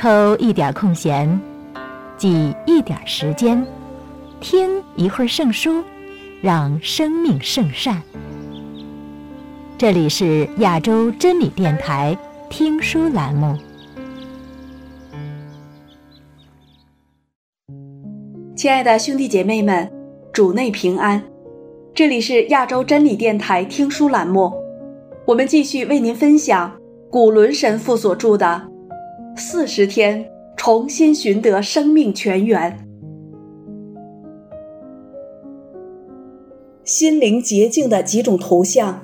抽一点空闲，挤一点时间，听一会儿圣书，让生命圣善。这里是亚洲真理电台听书栏目。 亲爱的兄弟姐妹们，主内平安，这里是亚洲真理电台听书栏目，我们继续为您分享古伦神父所著的40天重新寻得生命泉源。心灵洁净的几种图像。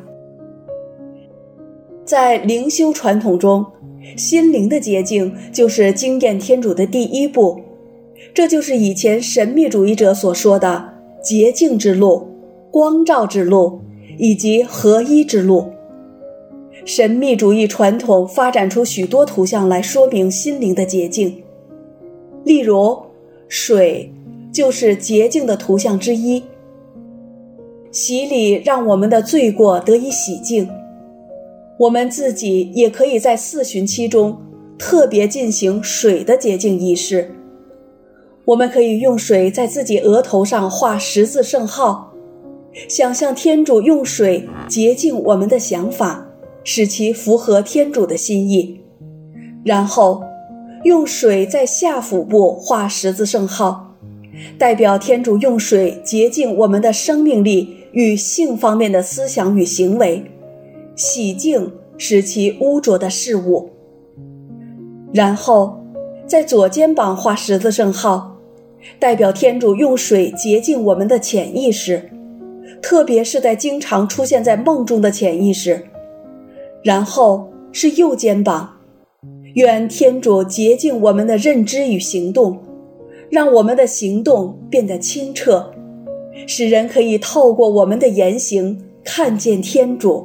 在灵修传统中，心灵的洁净就是经验天主的第一步，这就是以前神秘主义者所说的洁净之路、光照之路以及合一之路。神秘主义传统发展出许多图像来说明心灵的洁净，例如水就是洁净的图像之一。洗礼让我们的罪过得以洗净，我们自己也可以在四旬期中特别进行水的洁净仪式。我们可以用水在自己额头上画十字圣号，想象天主用水洁净我们的想法，使其符合天主的心意，然后用水在下腹部画十字圣号，代表天主用水洁净我们的生命力与性方面的思想与行为，洗净使其污浊的事物。然后在左肩膀画十字圣号，代表天主用水洁净我们的潜意识，特别是在经常出现在梦中的潜意识。然后是右肩膀，愿天主洁净我们的认知与行动，让我们的行动变得清澈，使人可以透过我们的言行看见天主。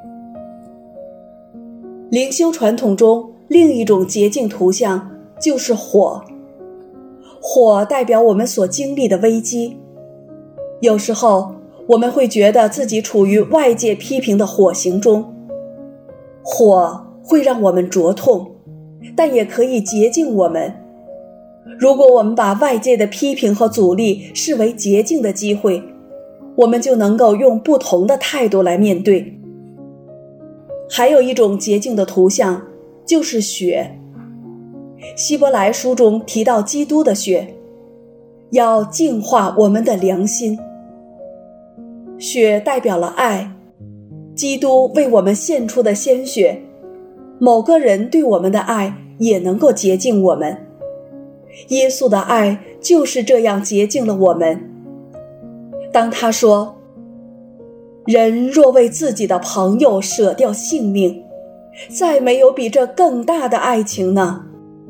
灵修传统中另一种洁净图像就是火，火代表我们所经历的危机。有时候我们会觉得自己处于外界批评的火刑中，火会让我们灼痛，但也可以洁净我们。如果我们把外界的批评和阻力视为洁净的机会，我们就能够用不同的态度来面对。还有一种洁净的图像就是血。希伯来书中提到基督的血，要净化我们的良心。血代表了爱，基督为我们献出的鲜血，某个人对我们的爱也能够洁净我们。耶稣的爱就是这样洁净了我们。当他说，人若为自己的朋友舍掉性命，再没有比这更大的爱情呢。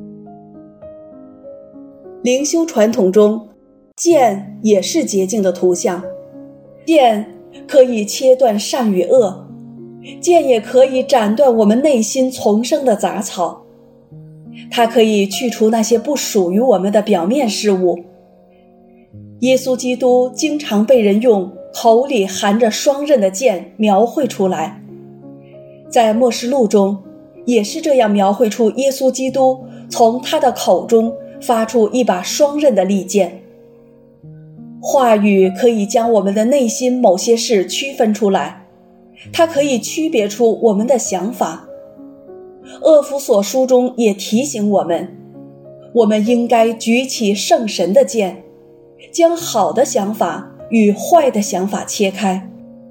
灵修传统中，剑也是洁净的图像。剑可以切断善与恶，剑也可以斩断我们内心丛生的杂草，它可以去除那些不属于我们的表面事物。耶稣基督经常被人用口里含着双刃的剑描绘出来，在默示录中也是这样描绘出耶稣基督从他的口中发出一把双刃的利剑。话语可以将我们的内心某些事区分出来，它可以区别出我们的想法。厄弗所书中也提醒我们，我们应该举起圣神的剑，将好的想法与坏的想法切开。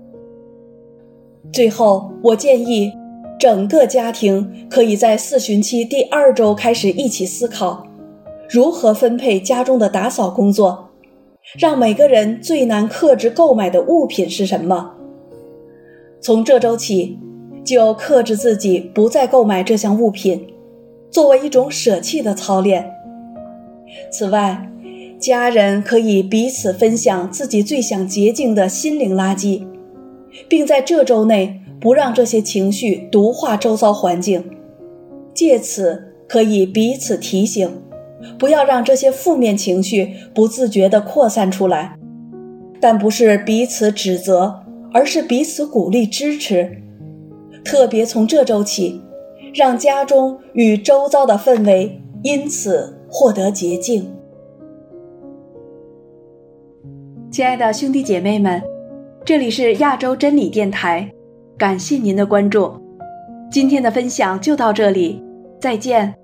最后，我建议整个家庭可以在四旬期第2周开始一起思考，如何分配家中的打扫工作，让每个人最难克制购买的物品是什么。从这周起，就克制自己不再购买这项物品，作为一种舍弃的操练。此外，家人可以彼此分享自己最想洁净的心灵垃圾，并在这周内不让这些情绪毒化周遭环境，借此可以彼此提醒，不要让这些负面情绪不自觉地扩散出来，但不是彼此指责，而是彼此鼓励支持。特别从这周起，让家中与周遭的氛围因此获得洁净。亲爱的兄弟姐妹们，这里是亚洲真理电台，感谢您的关注。今天的分享就到这里，再见。